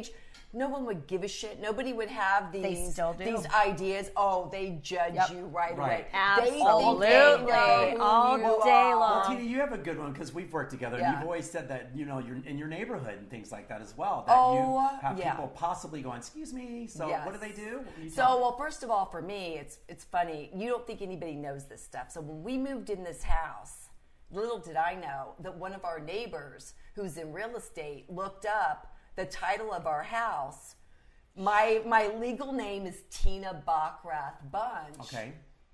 no one would give a shit. Nobody would have these, They still do. these ideas. Oh, they judge Yep. you right, Right. away. Absolutely. They think they know who All you day are. long. Well, Tina, you have a good one because we've worked together, and Yeah. you've always said that you know you're in your neighborhood and things like that as well. That Oh, you have yeah. people possibly going, "Excuse me." So Yes. what do they do? You So, tell well, first of all, for me, it's it's funny. You don't think anybody knows this stuff. So when we moved in this house, little did I know that one of our neighbors who's in real estate looked up the title of our house. My my legal name is Tina Bachrath Bunch. Okay.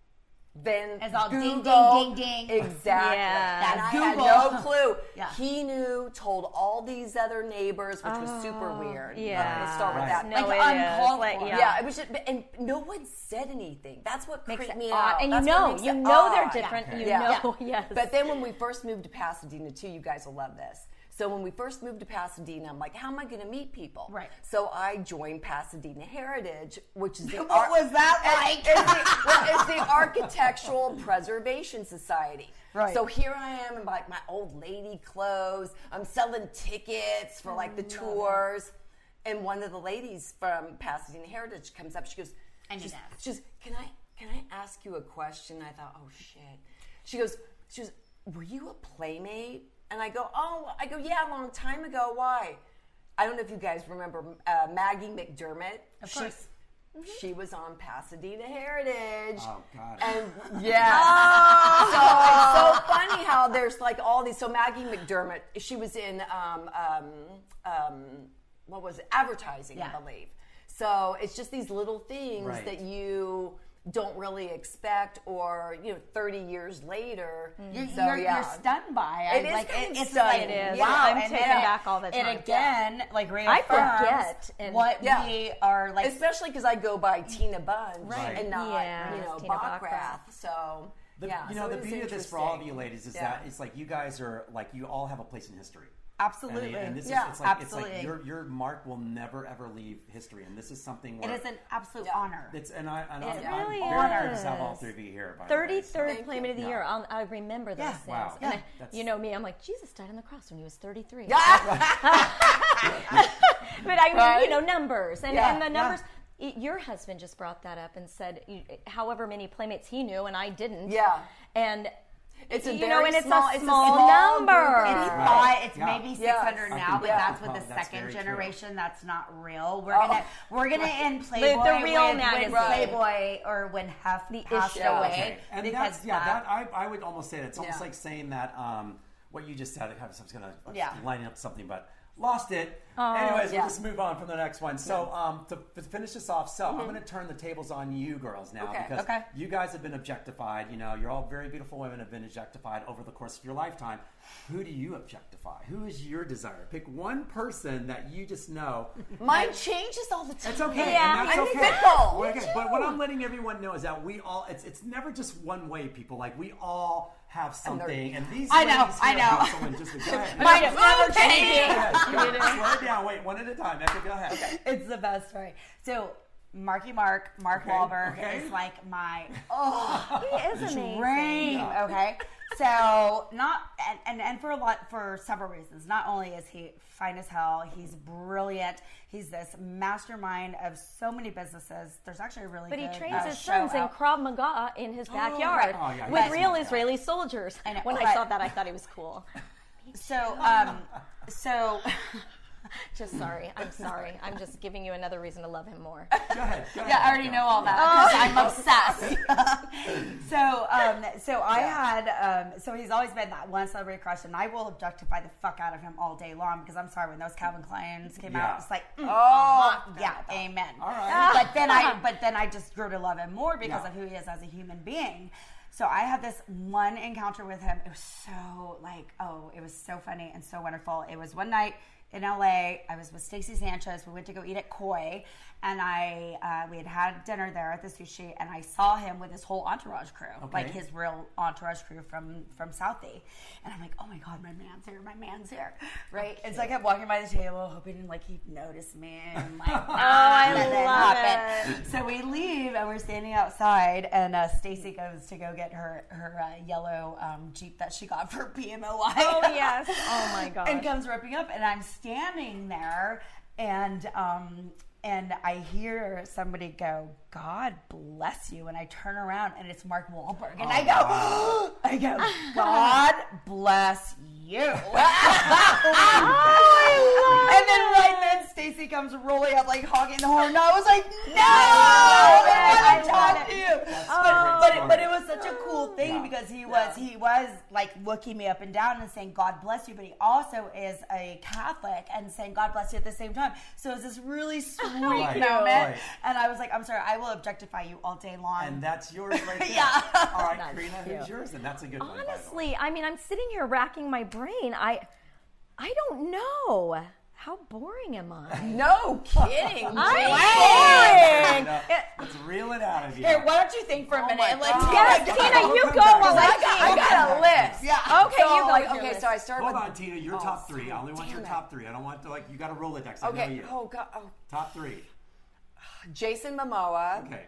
Then It's all ding, Google, ding, ding, ding. Exactly. Yeah. And I That's had Google. no clue. Yeah. He knew, told all these other neighbors, which was super weird. yeah. Let me start with Right. that. No, Like, it uncalled is. Like, for. yeah. Yeah, it was just, and no one said anything. That's what Makes creeped it me odd. out. And That's you what know, makes you it know they're odd. different. Okay. You Yeah. know, yes. But then when we first moved to Pasadena too, you guys will love this. So when we first moved to Pasadena, I'm like, how am I going to meet people? Right. So I joined Pasadena Heritage, which is the What ar- was that It's- like? It's the, well, it's the Architectural Preservation Society. Right. So here I am in like my old lady clothes. I'm selling tickets for like the tours, and one of the ladies from Pasadena Heritage comes up. She goes, I knew she's, that. she goes, can I can I ask you a question? I thought, oh shit. She goes, she goes, were you a playmate? And I go, oh, I go, yeah, a long time ago. Why? I don't know if you guys remember uh, Maggie McDermott. Of She- course. She was on Pasadena Heritage. Oh, God. And yeah. So it's so funny how there's like all these. So Maggie McDermott, she was in, um, um, um, what was it? Advertising, Yeah. I believe. So it's just these little things Right. that you don't really expect, or you know, thirty years later. You're, so you're, yeah, you're stunned by It it. is like kind of it's stunning. like, It is. wow, I'm and taken it- back all the time. It again, like reaffirms forget, and- what Yeah. we are like. especially because I go by Tina Bunch Right. and not Yeah, you know Tina Bachrath. Bachrath. So The, yeah, you know, so the it is beauty of this for all of you interesting. ladies is Yeah. that it's like you guys are like you all have a place in history. Absolutely. And, and this Yeah, is it's like absolutely. it's like your your mark will never ever leave history, and this is something it where is an absolute Yeah. honor. it's and I and It I'm, I'm really very honored is. to have all three of you here. By the way, so- thirty-third Thank you. Playmate of the Yeah. Year. I'll, I remember those Yeah. things. Wow. And Yeah. I, That's- you know me, I'm like, Jesus died on the cross when he was thirty-three. Yeah. But I mean, Right? you know, numbers. And, Yeah, and the yeah. numbers, y- your husband just brought that up and said you- however many Playmates he knew, and I didn't. Yeah. And It's a you very know, and it's small- a it's a small, small number. group of It's people. five, it's Yeah. maybe six Yes. hundred I now, think but yeah. that's with the Well, that's second very true. generation. That's not real. We're Oh. gonna we're gonna end Playboy the real with, magazine. when Playboy or when Hef The passed issue. away. Okay. And because that's yeah, that, I, I would almost say that it's almost Yeah. like saying that um, what you just said. I was going to Yeah. line up something, but lost it. Oh, Anyways, yeah. we'll just move on from the next one. So um, to, to finish this off, so I'm going to turn the tables on you girls now Okay. because Okay. you guys have been objectified. You know, you're all very beautiful women have been objectified over the course of your lifetime. Who do you objectify? Who is your desire? Pick one person that you just know. Mine changes all the time. It's okay, Yeah, and that's I'm okay. fickle. Well, okay, But what I'm letting everyone know is that we all, it's it's never just one way, people. Like, we all have something, and these I know, ladies I here know. have someone just go ahead. Mine Go is never changing. ahead. Go ahead. Slow it down. Wait, one at a time. Becca, go ahead. It's the best story. So Marky Mark, Mark Okay, Wahlberg okay. is like my oh He is amazing. dream. Yeah. Okay, so not and, and and for a lot for several reasons. Not only is he fine as hell, he's brilliant. He's this mastermind of so many businesses. There's actually a really But he good, trains uh, his show sons in out. Krav Maga in his backyard Oh, yeah, with he's real smart guy. Israeli soldiers. I know, When I but- saw that, I thought he was cool. So um, so. Just sorry. I'm sorry. I'm just giving you another reason to love him more. Go ahead. Go Yeah, ahead. I already Go. know all that because I'm obsessed. so, um, so I had, um, so he's always been that one celebrity crush, and I will objectify the fuck out of him all day long because I'm sorry when those Calvin Kleins came Yeah. out, it's like, mm, Oh, uh-huh, yeah, amen. All right. But then I, but then I just grew to love him more because Yeah. of who he is as a human being. So I had this one encounter with him. It was so like, oh, it was so funny and so wonderful. It was one night in L A. I was with Stacey Sanchez. We went to go eat at Koi, and I uh, we had had dinner there at the sushi, and I saw him with his whole entourage crew, Okay. like his real entourage crew from from Southie. And I'm like, oh my god, my man's here, my man's here, right? And so I kept walking by the table, hoping like he'd notice me, and like, oh, I that didn't love happen. So we leave, and we're standing outside, and uh, Stacy goes to go get her her uh, yellow um, Jeep that she got for P M O I. Oh, yes. Oh, my God. And comes ripping up, and I'm standing there, and um, and I hear somebody go, "God bless you," and I turn around and it's Mark Wahlberg, and Oh, I go, wow. I go, "God bless you." And then right then Stacey comes rolling up like honking the horn, and I was like, "No, I want to talk to you." But, but, it, but it was such a cool thing Yeah. because he was he was like looking me up and down and saying God bless you, but he also is a Catholic and saying God bless you at the same time. So it was this really sweet Right, moment, right. and I was like, "I'm sorry, I will objectify you all day long." And that's yours right there. Yeah. All right, That's Karina, cute. who's yours? And that's a good one. by the way. Honestly, I mean, I'm sitting here racking my brain. I, I don't know. How boring am I? No kidding. I'm boring. No, let's reel it out of you. Here, why don't you think for a Oh minute my and let God. Yes, Tina Tina, you We'll go come while back. I I think. got a list. Yeah. Okay, So, you go. like, with your okay, list. so I start Hold with. on, Tina. Your Oh, top three. I only want damn your it. top three. I don't want to, like, you got a Rolodex. I know Okay. you. Oh God. Oh. Top three. Jason Momoa, Okay.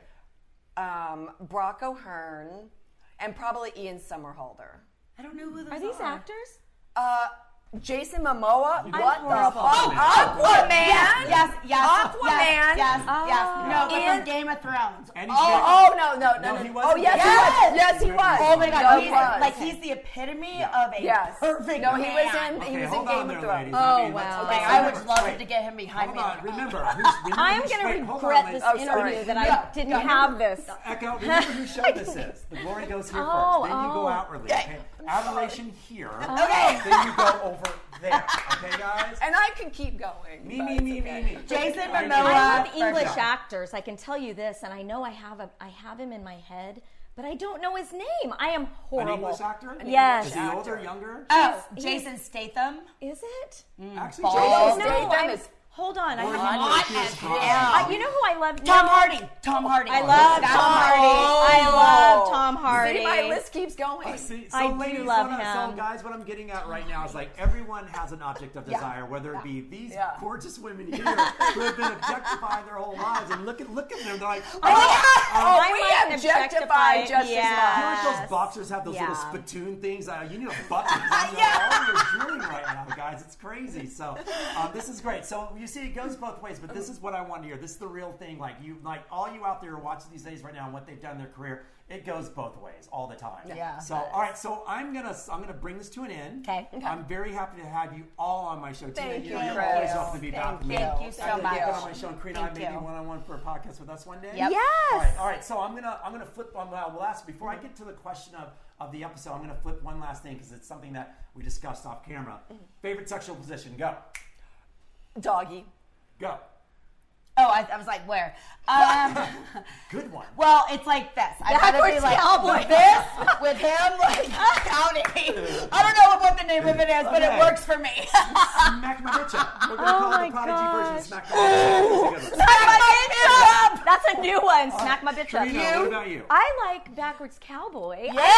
um, Brock O'Hearn, and probably Ian Somerhalder. I don't know who those Are these actors? Uh, Jason Momoa. I'm What the horrible. fuck? Aquaman. Yes, yes, yes. Aquaman. Yes, yes, yes. Oh. No, but Ian- from Game of Thrones. And he's Oh, very- oh no, no, no, No, no. he Oh wasn't. yes, Yes. he was. Yes, he was. Oh my No, God, he he's was. like he's the epitome Yeah. of a Yes. perfect No, he man. was in. Okay, He was in hold Game on of there, Thrones. ladies. Oh, I mean, wow. let's- Like, okay, I would remember- love wait. to get him behind Hold me. on, remember, who's, remember I'm who's- going to wait, hold on, regret ladies. this Oh, sorry. interview that Yeah. I didn't Yeah. have this. Echo, remember whose show this is. The glory goes here Oh, first. Then you go oh. outwardly. Okay? Adoration here. Okay. Then you go over there. Okay, guys? And I could keep going. Me, but me, it's me, okay. me, me. Jason I Momoa. know. I love First English job. actors. I can tell you this, and I know I have a, I have him in my head, but I don't know his name. I am An horrible. English actor? Yes. Is he older or younger? Oh, He's- Jason Statham. Is it? Actually, Bald. Jason No, Statham I'm, is- hold on. I Or have, he Hot was as his hell. hot. I, you know who I love? Tom No. Hardy. Tom Hardy. I love That's Tom Hardy. Hardy. I love Tom Hardy. See, my list keeps going. I see. So, I do ladies, love what I- him. So, guys, what I'm getting at right now is like everyone has an object of desire, whether it be these Yeah. gorgeous women here who have been objectified their whole lives, and look at look at them. They're like, Oh, I we might objectify objectify- just yeah. you know, like Yes. those boxers have those little Yeah. spittoon things. Uh, you need a bucket. Yeah. You're drooling right now, guys. It's crazy. So um, this is great. So you see, it goes both ways. But this is what I want to hear. This is the real thing. Like you, like all you out there who are watching these days right now and what they've done in their career. It goes both ways all the time. Yeah. So all right. So I'm gonna I'm gonna bring this to an end. Okay. I'm very happy to have you all on my show. Thank Tina, you, you're Chris. always welcome to be Thank back. with me. you. Thank you so I think much. you get on my show, and Karina, Thank maybe you. one on one for a podcast with us one day. Yep. Yes. All right, all right. So I'm gonna I'm gonna flip on. Uh, well, last before I get to the question of, of the episode, I'm gonna flip one last thing because it's something that we discussed off camera. Favorite sexual position? Go, Doggy. go. Oh, I, I was like, where? Um, Good one. well, it's like this. I gotta be Backwards like cowboy. with this with him, like counting. I don't know what the name of it is, but it Okay. works for me. Smack my bitch up. We're gonna Oh call my it the Prodigy version of gosh. Smack my bitch up. Smack my bitch up. That's a new one. Smack my bitch up. Karina, what about you? I like backwards cowboy. Yeah.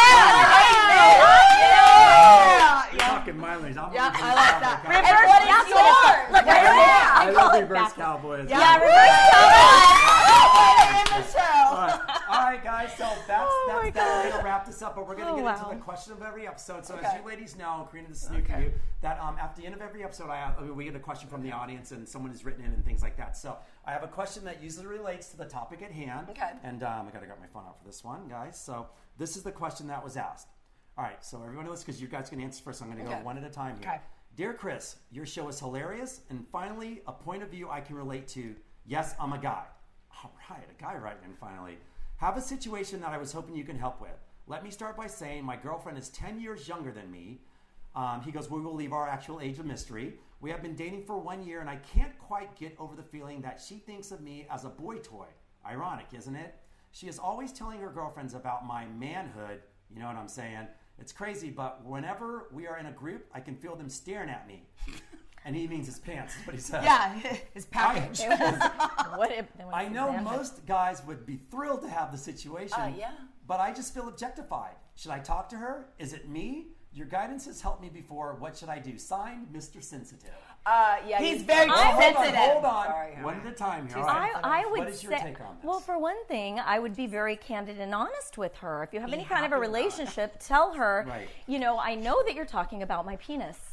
Yeah. You're talking mileage. I'm Yeah, reverse I like cowboy. that. Cowboy. Reverse, what is that's what it's yours? Look, Right right there. there. I I love call it reverse backwards. cowboy. as Yeah, well. reverse cowboy. In the show. All right. All right, guys. So that's Oh that's my that. We're God. gonna wrap this up, but we're gonna Oh, get wow. into the question of every episode. So as Okay. you ladies know, Karina, this is new for you. That um, at the end of every episode, I have, I mean, we get a question from the audience, and someone has written in and things like that. So I have a question that usually relates to the topic at hand. Okay. And um, I gotta get my phone out for this one, guys. So this is the question that was asked. All right. So everyone listen, because you guys can answer first. I'm gonna go Okay. one at a time here. Okay. Dear Chris, your show is hilarious, and finally, a point of view I can relate to. Yes, I'm a guy. All right, a guy writing in finally. Have a situation that I was hoping you can help with. Let me start by saying my girlfriend is ten years younger than me. Um, he goes, we will leave our actual age a mystery. We have been dating for one year, and I can't quite get over the feeling that she thinks of me as a boy toy. Ironic, isn't it? She is always telling her girlfriends about my manhood. You know what I'm saying? It's crazy, but whenever we are in a group, I can feel them staring at me. And he means his pants, is what he says. Yeah, his package. What if, I know most guys would be thrilled to have the situation, Uh, yeah. but I just feel objectified. Should I talk to her? Is it me? Your guidance has helped me before. What should I do? Signed, Mister Sensitive. Uh, yeah. He's you- very Well, hold on, sensitive. hold on. Sorry, One alright. at a time here. Too all right. I, I would What is your say, take on this? well, for one thing, I would be very candid and honest with her. If you have Be any kind of a happy about it. relationship, tell her, Right. you know, I know that you're talking about my penis.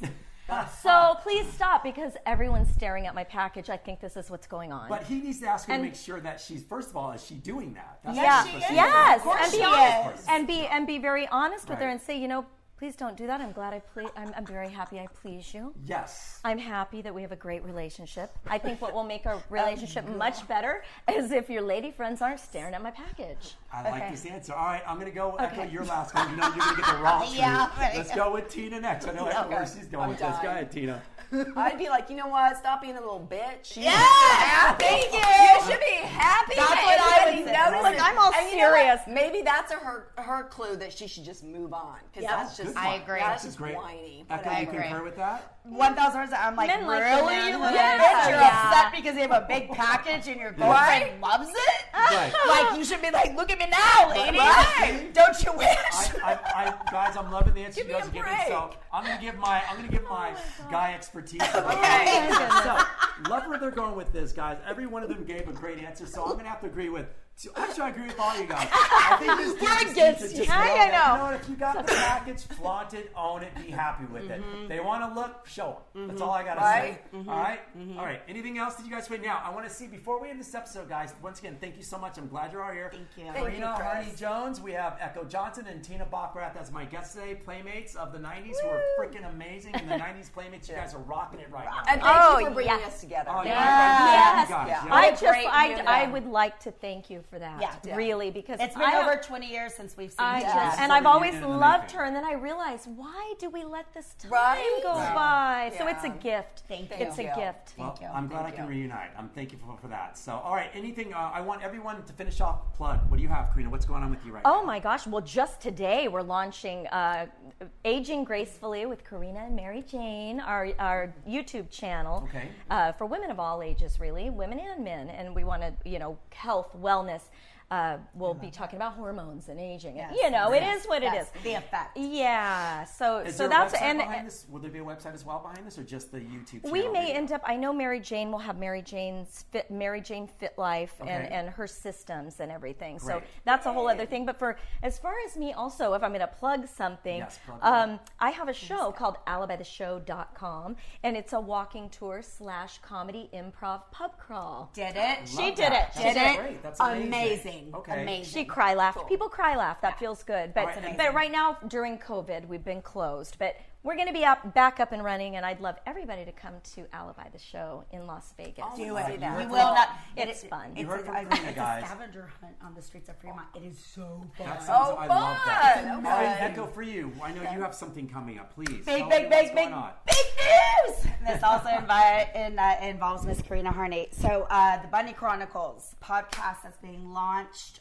So please stop because everyone's staring at my package. I think this is what's going on. But he needs to ask her And- to make sure that she's, first of all, is she doing that? That's yeah, the first thing. yes, Of course and be she honest, is. and be and be very honest with her Right. and say, you know, please don't do that. I'm glad I ple- I'm, I'm very happy I please you. Yes. I'm happy that we have a great relationship. I think what will make our relationship much better is if your lady friends aren't staring at my package. I like Okay. this answer. All right, I'm going to go echo Okay. your last one. You know you're going to get the wrong truth. Yeah, right. Let's go with Tina next. I know Okay. where she's going I'm with this. Go dying. ahead, Tina. I'd be like, you know what? Stop being a little bitch. Yeah, thank you. You should be happy. That's that what I everybody would say. notices. Look, I'm all And you know what? serious. Maybe that's a, her her clue that she should just move on because Yep. that's just Good I one. agree. That's This is just great. whiny. Echo, I you agree. concur with that? One thousand percent. I'm like, Men like the really, man you who little loves bitch? it. You're Yeah. upset because you have a big package and your girlfriend loves it? Right. Like, you should be like, look at me now, lady. Right. Don't you wish? I, I, I, guys, I'm loving the answer Give you me guys a are giving. break. So I'm gonna give my I'm gonna give my guy expertise. Okay. So love where they're going with this, guys. Every one of them gave a great answer, so I'm gonna have to agree with. So actually, I agree with all you guys. I think this We're dude just against needs to you. just I know know. that, you know what, if you got the package, flaunt it, own it, be happy with it. They want to look, show them. That's all I gotta Right. say. All right? All right. Anything else that you guys wait? Now, I want to see before we end this episode, guys. Once again, thank you so much. I'm glad you're all here. Thank you. Thank Karina you, Chris. Harney Jones, we have Echo Johnson and Tina Bockrath as my guests today, playmates of the nineties who are freaking amazing. In the nineties playmates, you guys are rocking it right now. And thank Oh, you for bringing yes. us together. Oh, Yeah. yeah. Yes. You guys, Yeah. yeah. I What a just, great I, unit. I would like to thank you for that. Yeah. Yeah. Really, because It's been I, over twenty years since we've seen I each just, other. This is and a I've always reunion in the loved making. her, and then I realized, why do we let this time Right? go Right. by? So Yeah. it's a gift. Thank It's you. a gift. Well, Thank you. I'm glad Thank I can you. reunite. I'm thankful for, for that. So, all right, anything, uh, I want everyone to finish off plug. What do you have, Karina? What's going on with you right now? Oh my gosh! Well, just today we're launching uh, "Aging Gracefully" with Karina and Mary Jane, our our YouTube channel. Okay. Uh, for women of all ages, really, women and men, and we want to, you know, health, wellness. Uh, we'll be talking about hormones and aging. Yes. You know, it Yes. is what it Yes. is. The effect. Yeah. So Is so there that's a website and behind this? Will there be a website as well behind this, or just the YouTube channel? we may video? end up. I know Mary Jane will have Mary Jane's Fit, Mary Jane Fit Life, and, Okay. and her systems and everything. So Great. that's a whole other thing. But for as far as me, also, if I'm going to plug something, Yes, plug um, I have a show called alibi the show dot com, and it's a walking tour slash comedy improv pub crawl. Did it? She Love did that. it. She That's did it. great. That's amazing. Amazing. Okay. Amazing. She cry laughed. Cool. People cry laugh. That feels good. But All right, but right now during COVID, we've been closed. But we're going to be up, back up and running, and I'd love everybody to come to Alibi the Show in Las Vegas. Oh, Do I it. see that. We Cool. will not. It's it- fun. It's, You heard a, from I- Karina, it's guys. a scavenger hunt on the streets of Fremont. It is so fun. That sounds, Oh, I love that. fun. All right, Okay. Echo, for you. I know you have something coming up. Please. Big, tell big, me big, what's big, going on. big news! This also invi- in, uh, involves Miss Karina Harney. So, uh, the Bunny Chronicles podcast that's being launched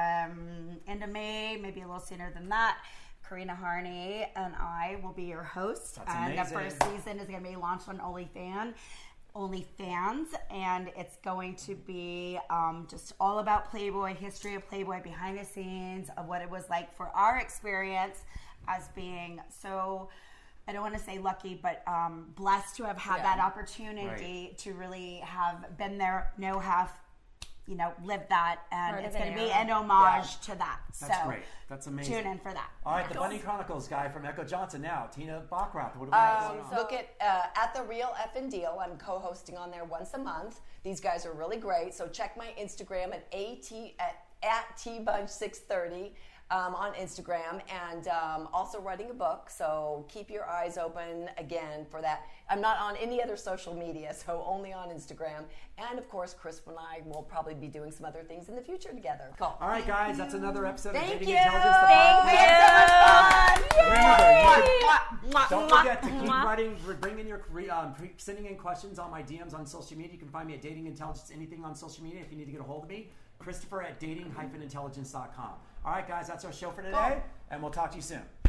um, end of May, maybe a little sooner than that. Karina Harney and I will be your host. That's and amazing. the first season is going to be launched on OnlyFans. OnlyFans, and it's going to be um, just all about Playboy, history of Playboy, behind the scenes of what it was like for our experience as being so, I don't want to say lucky, but um, blessed to have had Yeah. that opportunity to really have been there, know have, you know, lived that, and Part it's of going an to be era. an homage to that. That's so great. That's amazing. tune in for that. All right, the Bunny Chronicles guy from Echo Johnson now. Tina Bockrath. What do we have Um, going on? look at uh, at the Real Effin' Deal. I'm co-hosting on there once a month. These guys are really great. So check my Instagram at at at, at tbunch six thirty um, on Instagram, and um, also writing a book. So keep your eyes open again for that. I'm not on any other social media, so only on Instagram. And of course, Chris and I will probably be doing some other things in the future together. Cool. All right, guys, that's another episode Thank of Dating you. Intelligence. The Thank podcast. you. Remember, you Mwah, mwah, Don't mwah. forget to keep Mwah. writing, bring in your, um, pre- sending in questions on my D Ms on social media. You can find me at Dating Intelligence, anything on social media if you need to get a hold of me. Christopher at dating intelligence dot com. All right, guys, that's our show for today, and we'll talk to you soon.